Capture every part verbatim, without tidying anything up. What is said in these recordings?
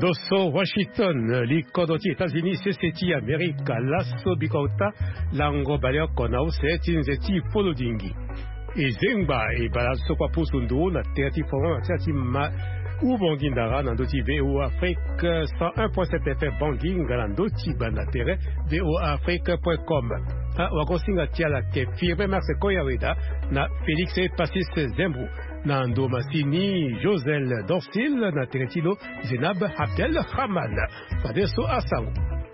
Loso Washington li kodoti États-Unis seseti Amerika laso bikota lango balio konao seti nzeti folodingi ezengba e balaso kwa pusundu na terti forum terti ma ubongindara na ndoti V O Afrique cent un point sept F M banginga na ndoti bana tere V O Afrique point com a wakosinga tiala ke firme Marse Koyaweda na Félix Passis Zembou na Ndomasini Josel Dorsil na Teretilo Zenab Abdel Haman Fadeso Asango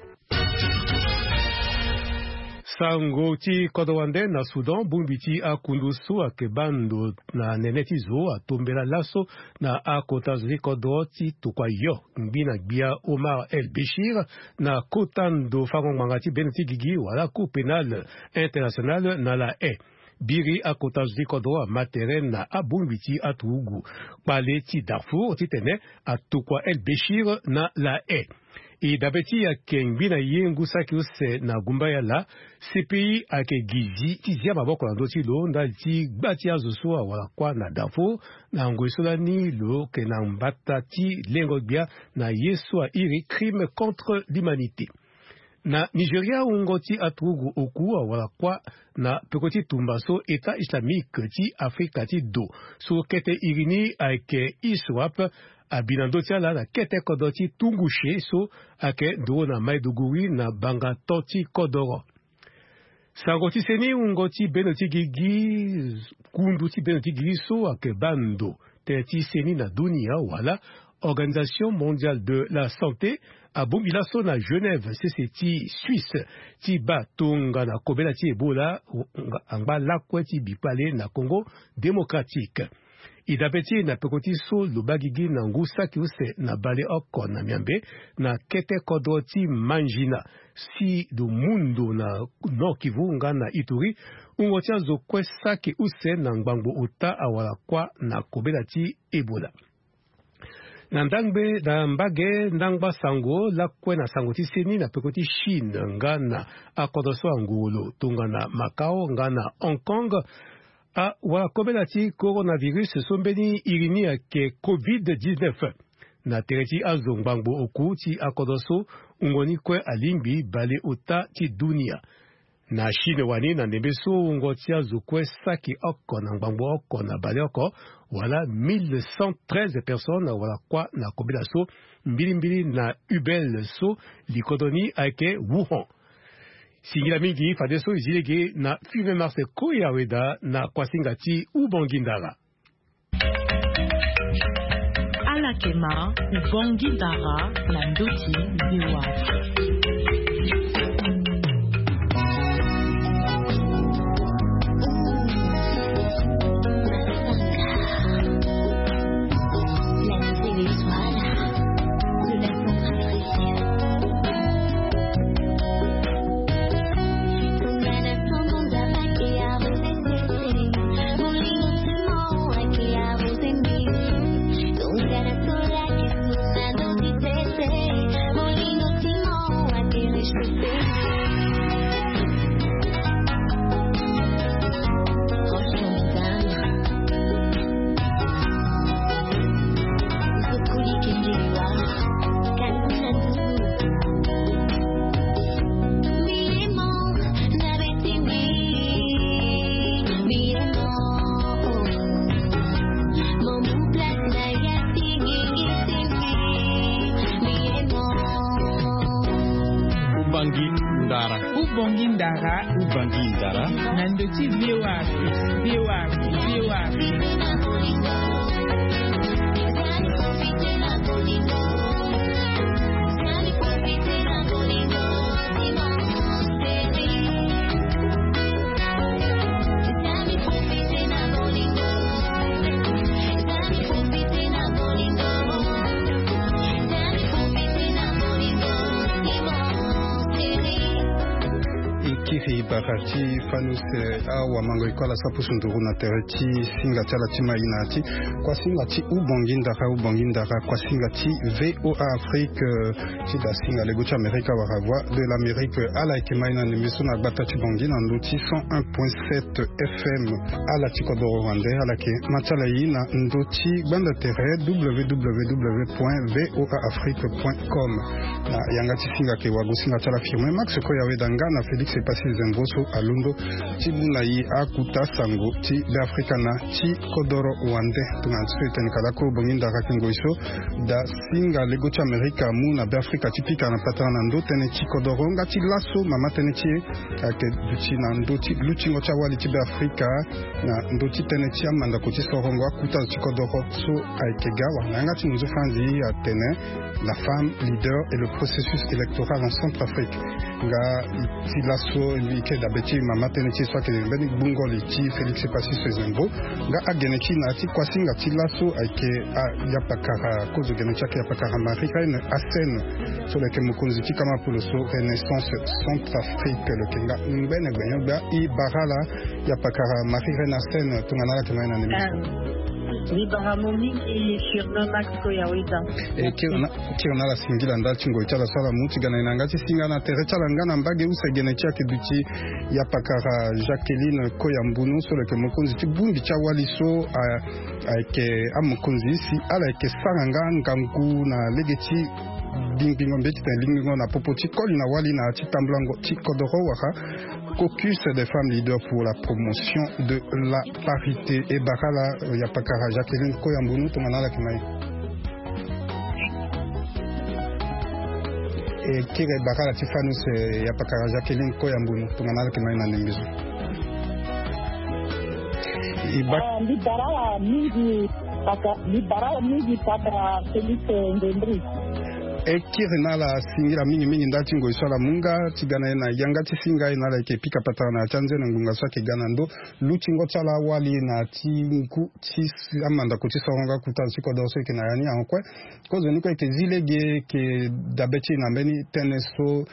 Sango ti kodowande na Sudan bumbiti akundusu akebando na nenetizo atombela laso na akotazli kodoti tukwayo mbina gbia Omar El Béchir na kotando fagong mangati beneti gigi wala Cour pénale internationale na la haie biri akotazli kodoa materen na abumbiti atugu paleti Darfour titene atukwa El Béchir na la haie et d'abeti ya kengi na yengu saki use na gumbaya la C P I ake gizi tizia maboko na ndoti lo ndaliti gbati ya zosua wala kwa na Darfour na ngwesola ni lo ke na mbata ti lengo bia na yesua iri crime contre l'humanité. Na Nigeria ungoti atugu oku wala kwa na pekoti tumbaso État islamique ti Afrika ti do so kete irini ake iswap abinando tiala na kete kodoti tungushe so ake do na Maiduguri na banga toti kodoro. Sangoti seni ungoti benoti gigi kundu ti benoti gigi so ake bando teti seni na dunia wala Organisation mondiale de la santé a bombilaso na Genève C C T Suisse ti batonga na kobela ti Ebola angba lakwe ti bipale na Congo démocratique. Idapeti na pekoti so lubagigi na ngusa ki use na bale oko na miambe na kete kodoti manjina si do mundo na no Kivu nga na Ituri ungotia zo kwesa ki use na ngbango uta awala kwa na kobela ti Ebola. Na ndangbe na mbage ndangba sango lakwe na sango ti seni na pekoti Chine nga na akodoso angolo tunga na Macau nga na Hong Kong a wala kobela ti coronavirus sombeni irini ake covid dix-neuf na tereti azo ngbango oku ti akodoso ungoni kwe alimbi bale ota ti dunia na Chine wani na nebeso ungoti azo kwe saki oko na ngbango oko na bale oko wala mille cent treize personnes wala kwa na kobela so mbili mbili na Hubel so likodoni ake Wuhan. Singila mingi fadeso izilege na Five Marse Koyaweda na kwasingati ubongindara. Alakema ubongindara na ndoti biwa. Ubongindara, Ubongindara, Nandoti Biwa, Biwa, Biwa. Darati Fanus Awa Mango Ikola Sapusunduru na Tereti Singa Chala Tima Inati Kwa Singa Ti Ubongindara Ubongindara Kwa Singa Ti V O A Afrique Ti da Singa Legocha Amerika Waravwa de l'Amérique Ala Ikemaina Nemisuna Batati Bongina Ndoti cent un point sept F M Ala Tikodoro Rwanda Ala Ke Machala Ina Ndoti Banda Terre w w w point v o a afrique point com na Yangati Singa Ke Wagusinga Chala Firme Max Koya Wedanga na Félix Epasi Zemboso Alundo Ti Bunayi Akuta Sango Ti Africana Ti Kodoro Wande Tunansu Tenkadako Bongindara Kingoiso da Singa Legocha Amerika Muna Afrika Tipika na Patana Ndo Tene Ti Kodoro Ngati Lasso Mama Tene Ti Ake Duchi na Ndo Ti Luchingo Chawali Ti Afrika na Ndo Ti Tene Ti Amanda Koti Sorongo Akuta Ti Kodoro So Aikegawa na Ngati Nzo Fanzi à Tene la femme leader et le processus électoral en Centrafrique. Nga ti lasso ike da beti mama teneti soit que beni bungo liti Félix Epasi Zembo nga ageneki na ti kwasinga ti lasso ake ya pakara kozo genecha ke ya pakara Marika une ascène sur le kemukunzi ti kama pour le so Renaissance Centrafrique le kenga mbene gbenyo ba i barala ya pakara Marika une ascène tungana la kemana ni Libaramomi et Shirno Maxko Yawida. Et Kirna la Singila Ndachingo Chala Sala Mutigana Nangati Singana Terechala Ngana Mbage Usa Genetia Keduti Yapakara Jacqueline Koyambuno sur le Kemokunzi Bundi Chawaliso Aike Amukunzi si Ala Ke Saranga Ngangu na Legeti Dingbingo Mbeki Lingo na Popoti Koli na Wali na Chitamblango Chikodoro Waka Caucus des femmes leaders pour la promotion de la parité. Et Bakala Yapakara Jacqueline Koyambunu Tonganala Kimaï. Et Kire Bakala Tifanus Yapakara Jacqueline Koyambunu Tonganala Kimaï Nanemizu. Libara Midi Libara Midi Papa Félix Ndendri. Ekirina la singira mingi mingi ndati ngo isala munga tigana na yangati singa ina la ke pika patana na chanze na ngunga swake gana ndo luchingo chala wali na tinku ti amanda ko ti soronga kuta siko doso ke na yani ankwe kozo niko ke zilege ke dabeti na beni teneso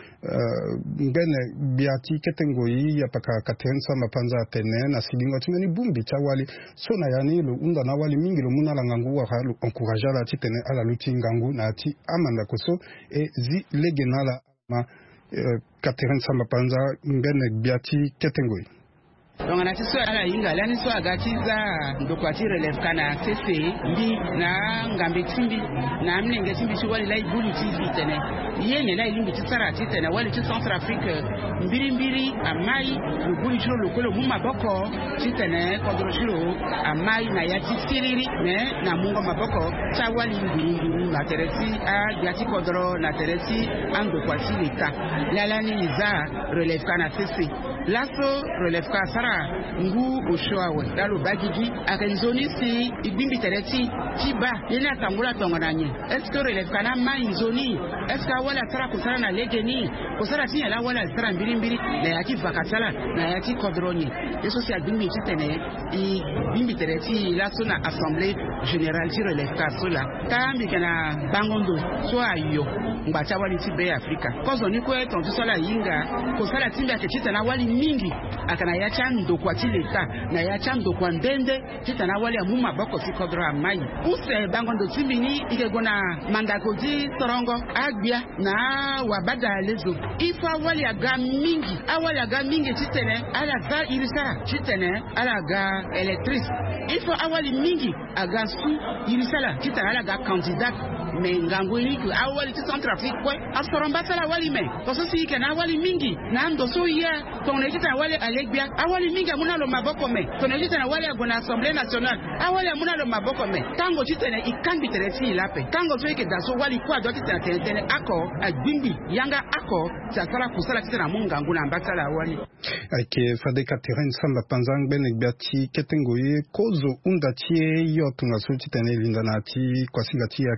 ngene biati ketengoyi ya paka katensa mapanza tene na silingo tingani bumbi chawali so na yani lo unda na wali mingi lo muna la ngangu wa halu encourager la titene ala luchingangu na ti amanda ko so e zi legenala ma Catherine Samapanza ngene biati ketengoyi. Donc on a tout ça là inga là ni so agatiza ndokwati relève kana cc mbi na ngambe timbi na mnenge timbi so wali lai bulu tv tene yene lai limbi tsara tene wali tu Centrafrique mbiri mbiri amai bulu chiro lokolo muma boko tene kodro chiro amai na yati siriri ne na mungo maboko cha wali nguru na teresi a yati kodro na teresi andokwati leta lalani za relève kana cc laso relève ka sara ngu oshoawe dalo bagigi akenzoni si ibimbi tereti tiba yena tangula tongananye est-ce que relève kana ma inzoni est-ce que wala sara kusara na legeni kusara tinya la wala sara mbili mbili na yati vakasala na yati kodroni eso si abimbi titene i bimbi tereti laso na assemblée générale ti relève ka sola kambi kana bangondo so ayo ngbacha wali tibe Afrika kozo ni ko eton sola yinga kusara timba ke titana wali mingi akana ya chando kwa tileta na ya chando kwa ndende titana wali ya muma bako sikodra mai use bangondo timbini ikegona mandakoti sorongo agbia na wabada lezo ifa wali aga mingi awali aga mingi titene ala za irisara titene ala aga electrice ifa awali mingi aga su irisala titana ala aga candidat mais ngango iliku awali ti Centrafrique kwa asoromba sala wali me koso si kana wali mingi na ndo so ya tonejita wali alegbia awali mingi amuna lo maboko me tonejita na wali agona Assemblée nationale awali amuna lo maboko me tango titene ikambi teresi lape tango so yake daso wali kwa doti tene ako agbimbi yanga ako tsala kusala titena munga nguna ambasala wali ake fade Catherine Samba Panzang benegbiati ketengoye kozo undatie yo tunga so titene lindana ti kwasinga ti akegwe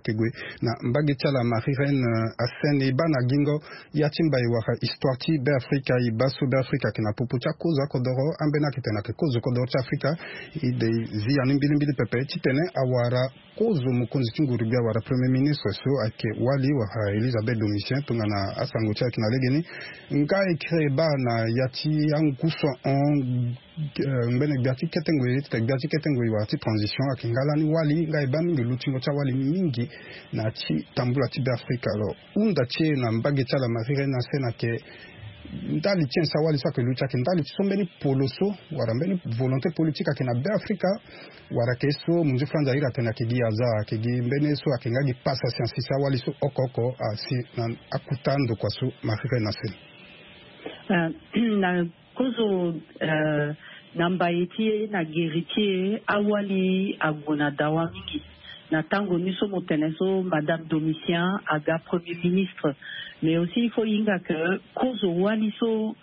na mbagetia la marirene asene bana gingo yatimba iwaka histoire ti be Afrika i baso be Afrika kina popocha koza kodoro ambena kitena ke kozo kodoro cha Afrika ide zi animbili mbili pepe titene awara kozo mukonzi tingurubia wara premier ministre so ake wali wa Elizabeth Domitien tungana asango cha kina legeni nga ekre bana yati anguso on mbene biati ketengwe te biati ketengwe wa ti transition akingala ni wali nga ibani ngelutingo cha wali mingi na ti tambula ti be Afrika lo unda ti na mbage cha la marire na sena ke ndali tien sa wali sa ke lucha ke ndali sombeni poloso wara mbeni volonté politique akina be Afrika wara ke so munju franja ira tena ke gi aza ke gi mbene so akinga gi passa science sa wali so okoko asi na akutando kwa so marire na sena uh, na kozo uh, namba eti na geritier awali agona dawa mingi na tango niso moteneso madame Domitien aga premier ministre mais aussi il faut inga que kozo wali so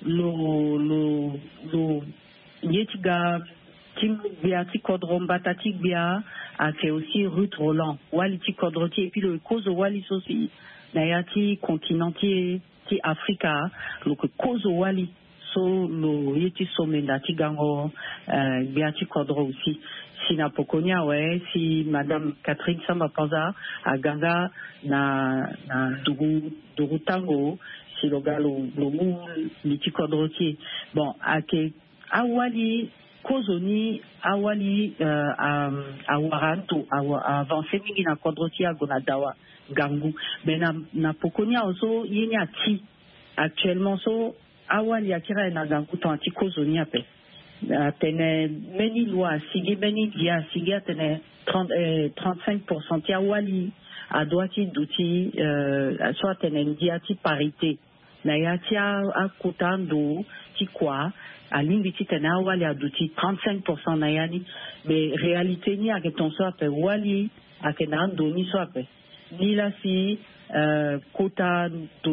lo lo lo yetiga tim bia ti kodron batati bia ake aussi Ruth Roland wali ti kodroti et puis le kozo wali so si na yati continentier ti Afrika lo kozo wali so lo yeti somenda ti gango euh, biati kodro aussi si na pokonya ouais si madame Catherine Samba Panza a ganga na na dugu dugu tango si lo galo lo mu liti kodro ti bon ake awali kozoni awali euh, um, awaranto avancer mingi na kodro ti agona dawa gangu mais na na pokonya also yenya ti actuellement so awali akira na gangu to antikozoni ape tene meni loi sigi meni dia sigi tene trente-cinq pour cent ya awali a droiti duti euh, soit tene dia ti parité na ya ti akutando ti kwa alimbi ti tene awali a duti trente-cinq pour cent na yani mais réalité ni aketon so ape wali akena ndoni so ape ni la si Euh, quota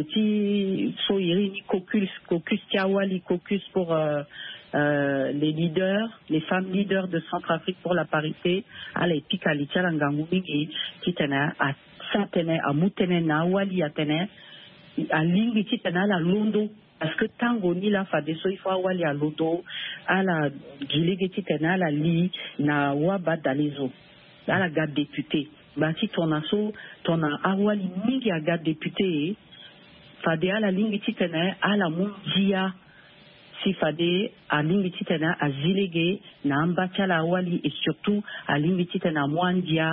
doti soiri caucus caucus tiawali caucus pour euh, euh, les leaders les femmes leaders de Centrafrique pour la parité à l'épique à l'itialangangu mingi kitena a satene a mutene na wali atene a lingi kitena la londo parce que tango ni la fadeso il faut wali a londo à la gilege kitena la li na waba dalizo à la garde député bati ton asso ton awali mingi aga député fade ala lingi titena ala mundia si fade a lingi titena a zilege na ambacha la awali et surtout a lingi titena mwandia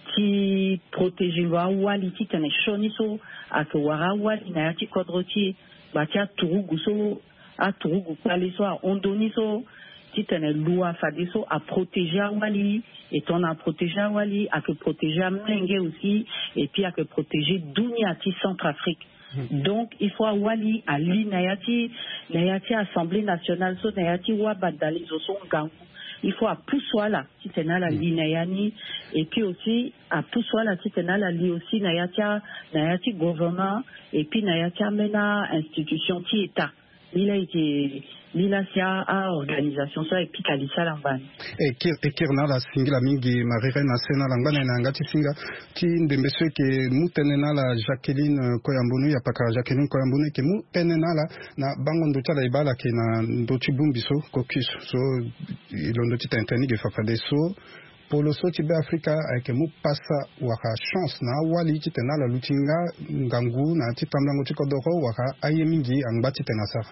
qui protège wa awali titena shoniso akwara awali na yati kodroti bati a turugu so a turugu paleso a ondoniso titene loi fadeso a protéger awali et on a protégé awali a que protéger Mlenge aussi et puis a que protéger Douniati Centrafrique. Mm-hmm. Donc il faut awali à l'inayati nayati Assemblée nationale so nayati wabadali zo son gangu. Il faut à Poussoala titena la linayani et puis aussi à Poussoala titena la li aussi nayati nayati gouvernement et puis nayati mena institution ti état. Il a été Milasia a organisation so et puis kalisa lambani e kir e kirna la singla mingi marire na sena lambani na ngati singa ti ndembeso ke mutene na la Jacqueline Koyambunu ya paka Jacqueline Koyambunu ke mutene na la na bango ndo tala ibala ke na ndo tibumbiso caucus so ilondo ti tenteni ke fafade so polo so ti be Afrika ke mu passa waka chance na wali ti tena la lutinga ngangu na ti pamlango ti kodoko waka aye mingi angbati tena sa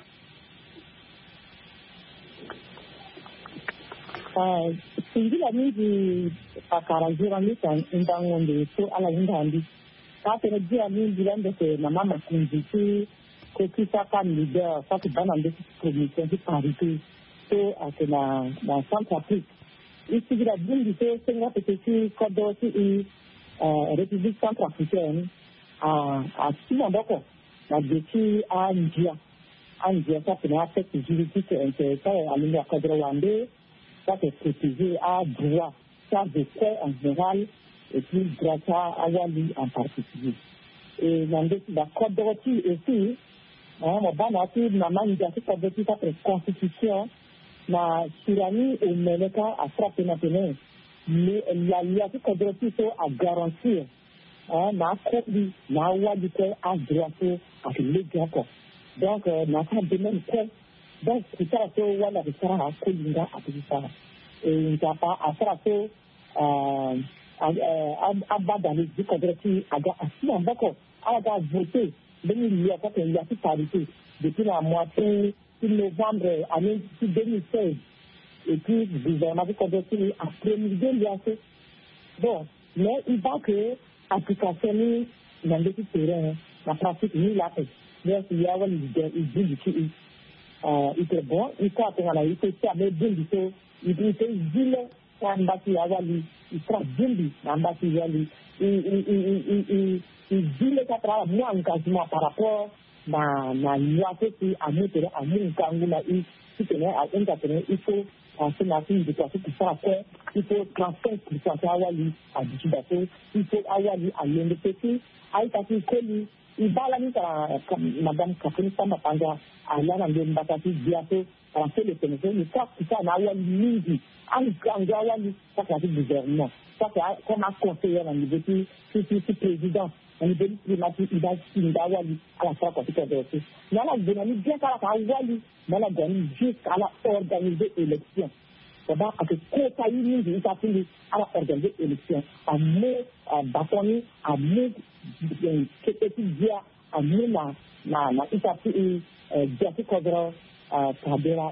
singila mingi akarazira mita indangonde so ala indandi ka tene dia mingi lande ke na mama kunzi ti ko kisa kan leader sa ti bana de commission de parité so atena na Centrafrique isigila bingi so senga petiti kodo ti i République centrafricaine a a simondoko na deti a India a India sa tena affecte juridique intéressant à l'Union cadre ça c'est protégé à droit, ça de quoi en général et puis grâce à Awali en particulier. Et dans la Côte d'Ivoire aussi, on a dit la manigation de la constitution, la tyrannie au Ménéka a frappé maintenant. Mais la loi de Côte d'Ivoire a garantir na kobi na wadi ko a droite a le gako donc na ka de même ko donc kita so wala de sara ko linga a bisa e nta pa asara so abada le di kodreti aga asi ambako aga voter demi liya ka ke ya parité depuis la moitié de novembre année deux mille seize et puis le gouvernement de kodreti a promulgué l'I bon mais il va que application ni dans le terrain la pratique ni la fait mais il y a un leader il dit que euh il est bon il faut attendre la il faut savoir bien du tout il dit que il quand bati awali il sera bien dans bati awali il il il il il dit le travail moi engagement par rapport na na loi qui a mis à mon kangula il qui tenait à intervenir il faut penser la fille de quoi tout ça fait il faut trente-cinq pour cent awali à discuter il faut awali à l'N D P C aitaki koli ibalani ka madame Catherine Samba-Panza alana ndio mbakati biato français le Sénégal mais ça ça na awali mingi en awali ça c'est le gouvernement ça c'est comme un conseiller au niveau du du président au niveau du primature il va signer awali à la fin quand il est là la dynamique bien à la awali dans la dynamique jusqu'à la organiser élection d'abord à que quota uni de l'État-Unis à la organiser élection à mai bâtonner à mai petit dia à mai na na na État-Unis diati kodro tabela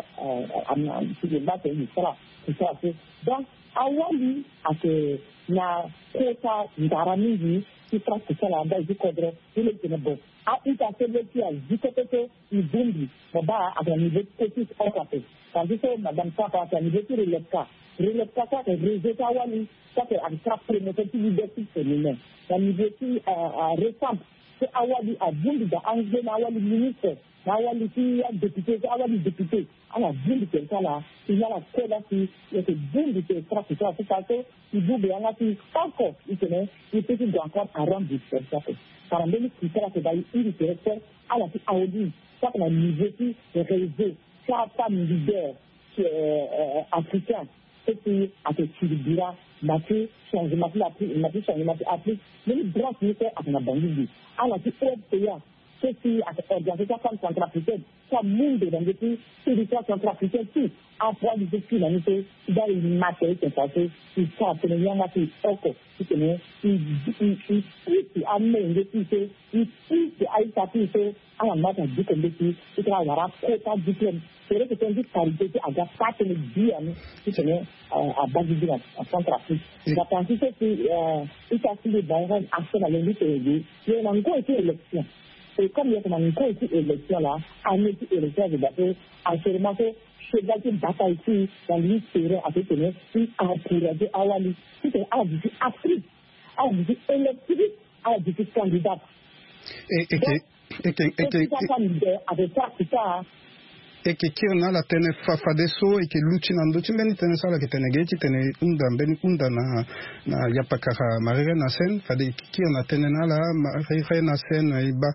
à sur le bâton il sera ça donc awali à que na quota ndaramizi qui trace ça là bas du kodro il est bon à État-Unis qui a dit que c'était il boundi d'abord à un niveau petit encapé tandis que madame Sapa a niveau sur le cas le cas ça c'est résultat awali ça c'est un cas promoteur qui leadership féminin à niveau qui récent c'est awali à boundi dans anglais awali ministre awali qui a député awali député alors boundi c'est ça là il y a la cola qui est boundi c'est trace ça c'est ça que il bouge en asi encore il tenait il peut il doit encore arranger ça par exemple qui sera que d'ailleurs il directeur à la audi ça qu'on a niveau qui réseau ça pas leader qui est africain c'est qui a été dira maté changement la maté changement appli mais grand ministère à la banque à la qui est c'est qui a organisé ça comme centrafricaine ça monde dans des pays territoire centrafricain qui emploi des équipes dans les dans les matériaux qui sont faits ils sont tenus en assez oko qui tenus ils ils ils amènent des pays ils ils aïta puis c'est à la matière du comité qui travaillera quota diplôme c'est vrai que c'est une parité à la part de bien qui tenait à base de en Centrafrique la pensée c'est que il s'agit de banques à la limite il y a encore été élection et comme il y a une petite élection là, à une petite élection de bataille, actuellement, c'est une bataille ici, dans l'île Séré, à cette année, qui a encouragé Awali, qui est à du Afrique, à du électrique, à du candidat. Et que, et que, et que, avec ça, c'est ça, e ke kirna la tene fafadeso e ke luchi na ndochi mbeni tene sala ke tene gechi tene unda mbeni unda na na yapakara marire na sen fade kirna tene na la marire na sen iba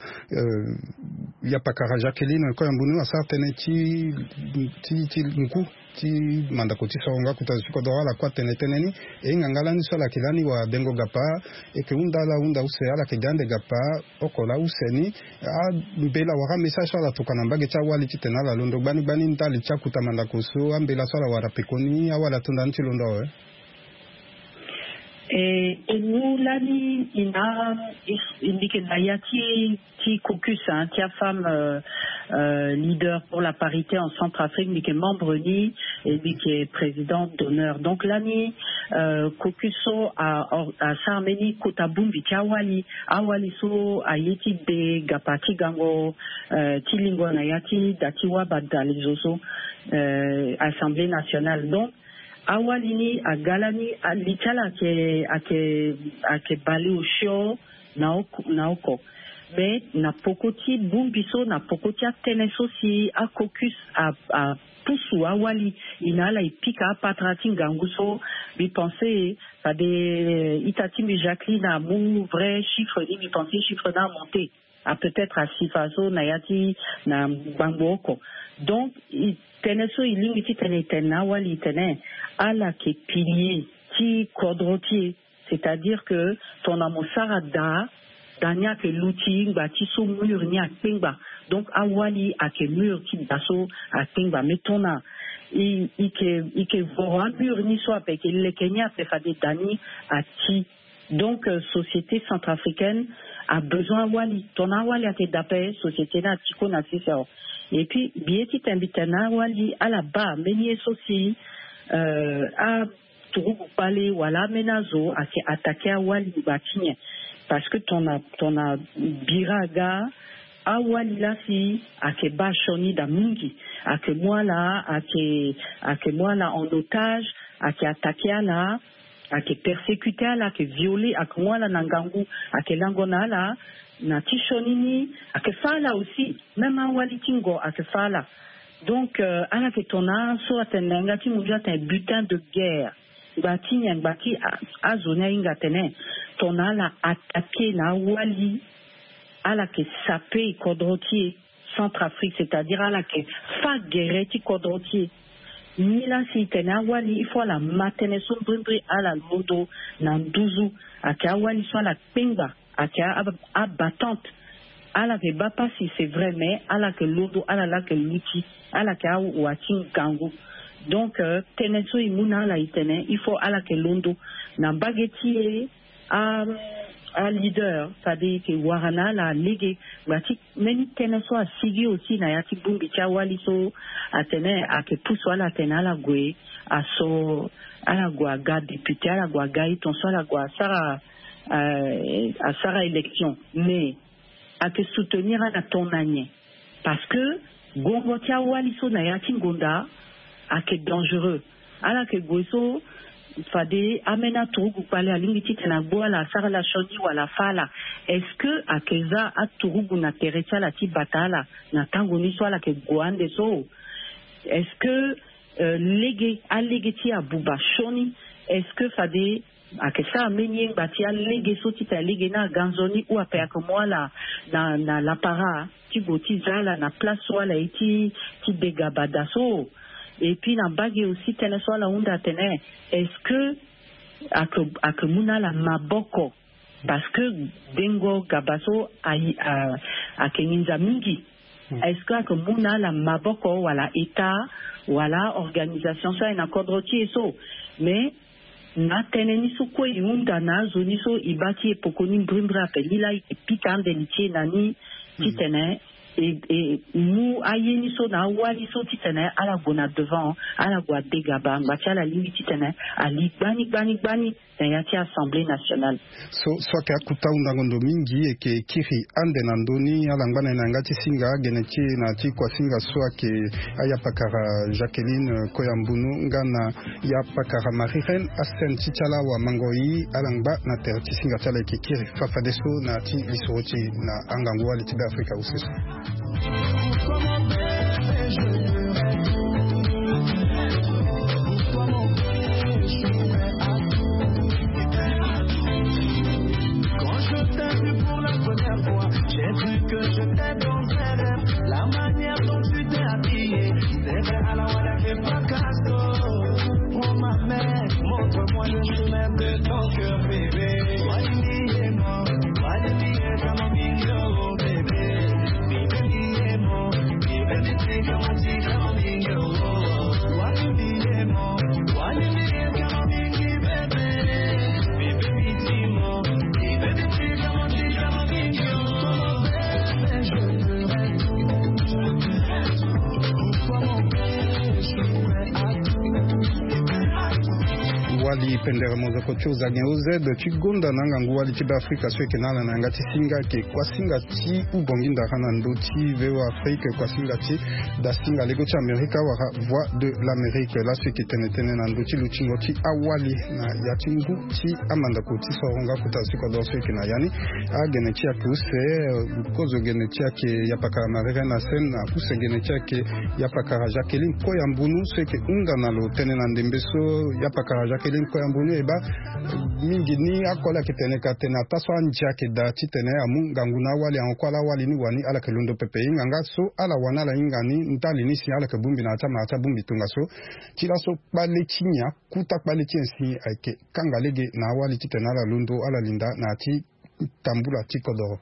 yapakara Jacqueline ko mbunu asa tene chi chi chi nku ti manda ko ti songa kutazi ko dola kwa tene tene ni e ngangala ni sala kilani wa dengo gapa e ke unda la unda use ala ke gande gapa okola useni a mbela wa message sala tukana mbage cha wali titena la londo bani bani ntali cha kutamanda kuso ambela sala wa rapekoni awala tunda nti londo we et et nous lani ina indique naya ti ti caucus hein ti femme euh, euh, leader pour la parité en Centrafrique ni que membre ni et ni que présidente d'honneur donc lani euh, caucus so à à Sarmeni Kotabumbi Chawali awali so ayeti de gapati gango euh, tilingo nayati datiwa badalizoso euh, Assemblée nationale donc awalini a galani a litala ke ake ake bali usho naoko naoko mais na pokoti bumbiso na pokoti ateneso si a caucus a a pusu awali inala ipika patrati nganguso bi penser pas des itati Jacqueline a mon vrai chiffre ni bi penser chiffre na monté a peut-être à sifaso nayati na bamboko donc teneso ilingi tene tena wali tene ala ke pilier ti kodrotier c'est-à-dire que ton amosara da dania que l'outil bâti sous mur ni à pingba donc awali à que mur qui basso à pingba mais ton a il il que il que voit mur ni soit avec le Kenya fait faire des dani à ti donc euh, société centrafricaine a besoin wali ton awali a été d'appel société na tiko na c'est et puis bien petit invitana wali à la bas mais aussi euh à tout parler voilà menazo à attaquer à wali bâtiment parce que ton a ton a biraga awali la si à que bachoni da mingi à que moi là à que à que moi là en otage à que attaquer là à que persécuter là que violer à que moi là nangangu à que langona là na tishonini à que ça là aussi même awali tingo à que ça là donc euh, à la que ton a soit tenanga ti munja un butin de guerre bati nyang bati a zone inga tene ton a la attaqué na wali à la que sapé kodrotier Centrafrique c'est-à-dire à la que fa guerre ti kodrotier ni la si tena wali il faut la matene son brimbri à la lodo na douzu à ka wali soit la pinga à ka abattante à la que bapa si c'est vrai mais à la que lodo à la que luti à la ka watin gangu donc euh, teneso imuna la itene il faut à la que londo na bageti à à leader c'est-à-dire que warana la ligue bati meni teneso a sigi aussi na yati bumbi cha wali so atene a que pousse wala tena la gwe a so à la gwa ga député à la gwa ga ton so la gwa sara euh, à sara élection mais à te soutenir à ton année parce que gongo cha wali so na yati gonda à que dangereux à la que goso fade amena turugu pale alingiti tena boala sara la choni wala fala est-ce que akeza aturugu na terecha la ti batala na tango ni swala ke goande so est-ce que euh, lege alegeti abuba choni est-ce que fade akesa amenye bati alege so ti ta lege na ganzoni ou apea que moi la na na la para ti goti zala na place wala iti ti degabada so et puis na bague aussi tene so la onda tene est-ce que à que à que muna la maboko parce que dengo gabaso a a a keninza mingi est-ce que à que muna la maboko wala état wala organisation ça na kodroti so mais na tene ni so ko yunda na zoni so ibati pokoni brimbra pelila pitan delitie nani titene et et nous ayeni so na wali so titene ala gona devant ala gwa degaba bacha la limite titene ali bani bani bani ya ti assemblée nationale so so ka kuta undangondo mingi e ke kiri ande nandoni ala ngana na ngati singa geneti na ti kwa singa so ke aya pakara Jacqueline Koyambunu ngana ya pakara Marie-Reine Asen Tichala wa mangoi ala ngba na terti singa tala ke kiri fafadeso na ti lisoti na angangwa li tiba Afrika useso. J'ai cru que je t'ai dans tes rêves. La manière dont tu t'es habillée, c'est vrai à la wala fait pas casse-toi. Oh ma mère, montre-moi le chemin de ton cœur, bébé. Wali est mort, Wali est comme un bingo, bébé. Bibi est mort, Bibi est comme un petit comme un bingo. Wali est mort, Wali est comme un bingo, bébé. Bibi est mort, Bibi est comme un petit comme un bingo. Wali pendera moza kochoza ngeuze de chigonda nanga ngwali tiba Afrika swe kenala nanga tisinga ke kwa singa ti ubonginda kana ndoti veo Afrika kwa singa ti da singa lego ti Amerika wara voix de l'Amérique la swe ke tenetene na ndoti luchingo ti awali na yatingu ti amanda ko ti soronga kuta siko do swe kena yani a gene ti akuse kozo gene ti ke yapaka Marie-Reine Asen na kuse gene ti ke yapaka Jacqueline Koyambunu swe ke unda na lo tenena ndembeso yapaka Jacqueline Adeline Koyambunu eba mingi ni akola kitene katena taso anja keda chitene amu ganguna wali ankwala wali ni wani ala kelundo pepe nganga so ala wana la ingani ntali ni si ala kebumbi na chama cha bumbi tunga so chira so bale chinya kuta bale chensi ake kangalege na wali chitena la lundo ala linda na chi tambula chikodoro.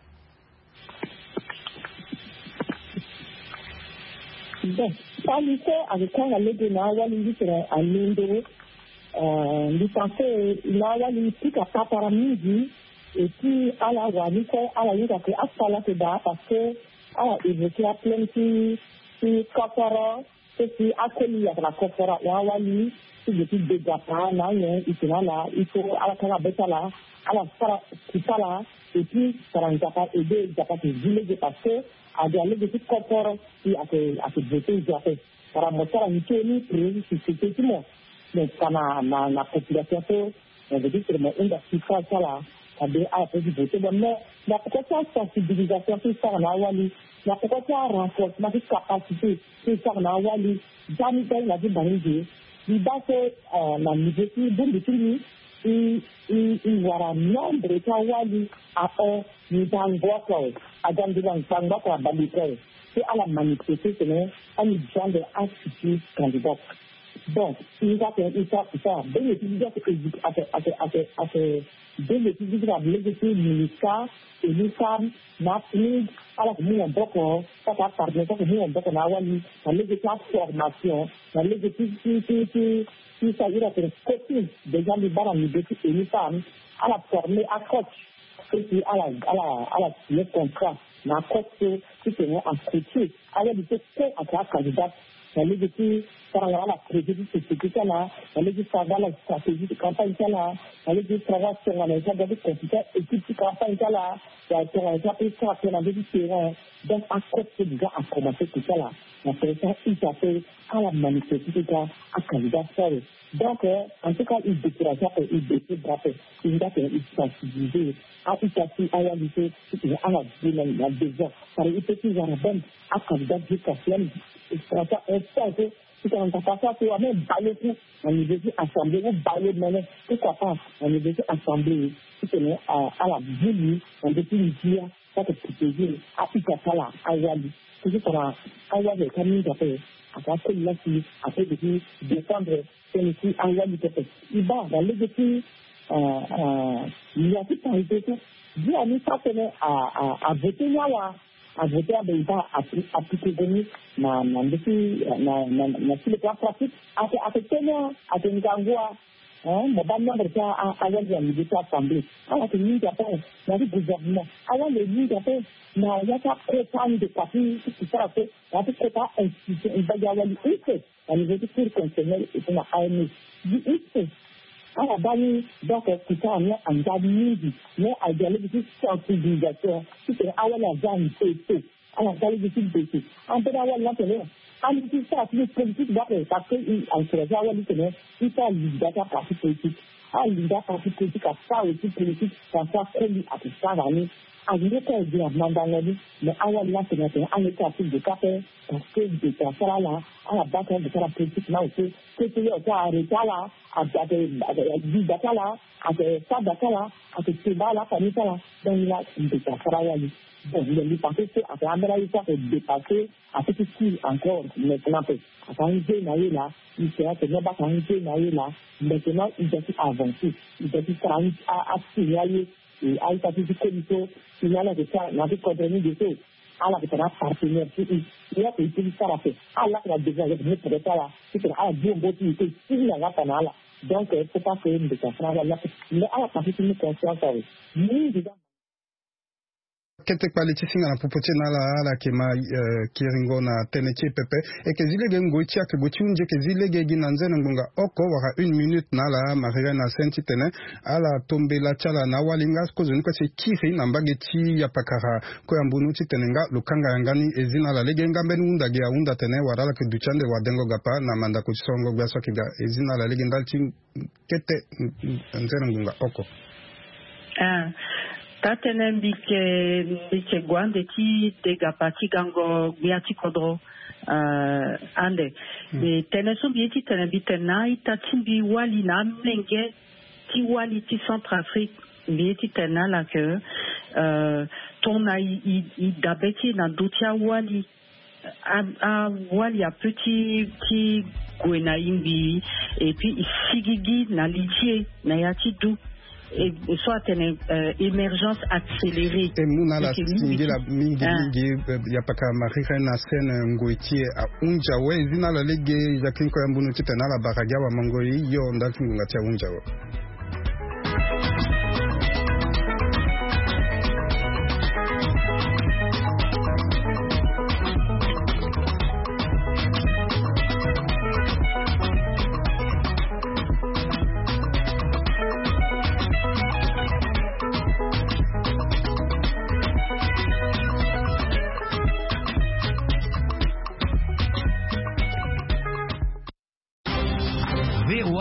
Bon, Palissé avec un allègue na wali litre à Lindo, euh, lui pensait, il a wali tout à part par midi, et puis à la wali, à la yuga que à la que da, parce que, à la évoqué à plein qui, qui coffre, qui a connu à la coffre, et à wali, qui depuis déjà pas, là, il faut là, il faut à la carabetta là, à la sara, tout ça là, et puis, ça n'a pas aidé, ça n'a pas été vilé parce que, a dialog de tout corps qui a fait a fait voter j'ai fait para mostrar a Micheli prévu si c'était tout le monde mais ça na na la population on veut dire que le monde a fait ça là ça bien a fait du voter mais la peut-être sensibilisation tout ça na wali la peut-être renforcement de capacité tout ça na wali jamais dans la vie banalisée il va faire la niveau bon de tout il il il aura nombre de wali à un nitangoa kwa adam de l'ensemble kwa balikae c'est à la manifester c'est un genre de attitude candidat donc il va faire ça ça bien étudier à fait à fait à fait à fait bien étudier la législation ministère et les femmes nationales à la commune beaucoup ça va parler ça commune beaucoup na wali la législation formation la législation qui qui qui s'agit de copie déjà les barres et les femmes à la former à coach et puis à la à la à la signer contrat na coach qui se met en côté à la limite que à la candidate la législation par la crédit de sécurité là la législation la stratégie de campagne là la législation sur la gestion de compétences et puis campagne là la sur plus ça pour la différence donc à côté déjà à commencer tout ça là la présidence il s'appelle à la manifestation à candidat seul donc en tout cas il décourage et il décourage il va faire il sensibiliser à tout ça qui a réalisé c'est à la ville la déjà par il peut y avoir ben à candidat jusqu'à cela il sera ça un peu si on ne pas ça c'est même baler tout on est déjà assemblée ou baler maintenant pourquoi pas on est déjà assemblée si on est à la ville on peut plus dire ça que protéger à tout ça là à réaliser c'est juste para awal de kami dapat apa pun lagi apa jadi défendre celui awal di dapat iba lalu jadi lihat kita itu dia ni pasal a a a voter nyawa a voter benda appliquer demi na na desi na na na sile pratik apa apa tanya ada gangguan eh modalnya berca awal yang di assemblée ala ni dapat dari gouvernement awal ni dapat na yata kota de parti qui sera fait la kota institution il va y avoir une à niveau du cour constitutionnel et pour la A M du I à la base donc qui ça on a en dami mais à dialogue de sensibilisation c'est awal la gagne c'est à la base du basic en peu awal là c'est en tout ça les politiques d'après parce que en fait awal c'est il ça leader parti politique à leader parti politique à ça aussi politique ça ça lui à tout ça là à lui que dire mandangani mais awal là c'est un état de café parce que de ça là à la base de la politique là aussi que c'est là ça arrêter là à de data là à de ça data là à de ce là famille là donc là de ça là bon il lui pensait que à la même ça fait dépasser à ce qui encore maintenant à changer là il sera que non pas changer là maintenant il doit avancer il doit travailler à à signaler et à l'état du comité il y a là de ça la coordonner de tout à la petite partenaire qui il y a qui ça la fait à la la déjà le mettre de ça là c'est à bien beau qui il y a là pas là donc c'est pas que de ça là mais à la partie de conscience oui déjà kete quality singa na popote na la ala kema uh, kiringo na teneche pepe e ke zile ge ngoitia ke gochunje ke zile ge ginanze ngonga oko waka une minute na la Maria na senti tene ala tombe la chala na walinga kozo niko se kiri na mbageti ya pakara ko ya mbunu ti tenenga lukanga yangani ezina la lege ngambe nunda ge unda tene warala ke duchande wadengo gapa na manda ko songo gwa soki ga ezina la lege ndalti kete nzena ngonga oko ah tatene mbike mbike gwande ti dega pati gango biati kodro uh, ande Mm. e tene so bieti tene bitena ita timbi wali na mlenge ti wali ti Centrafrique bieti tena la que uh, tona i, i, i dabeti na dutia wali a, a wali a petit petit gwena imbi et puis sigigi na litie na yati du et soit une euh, émergence accélérée et muna la singi la mingi mingi ya paka marika na scène ngoitie a unja we zina la lege ya kinko ya mbunu tita na la baraga wa mangoi yo ndaki ngungatia unja we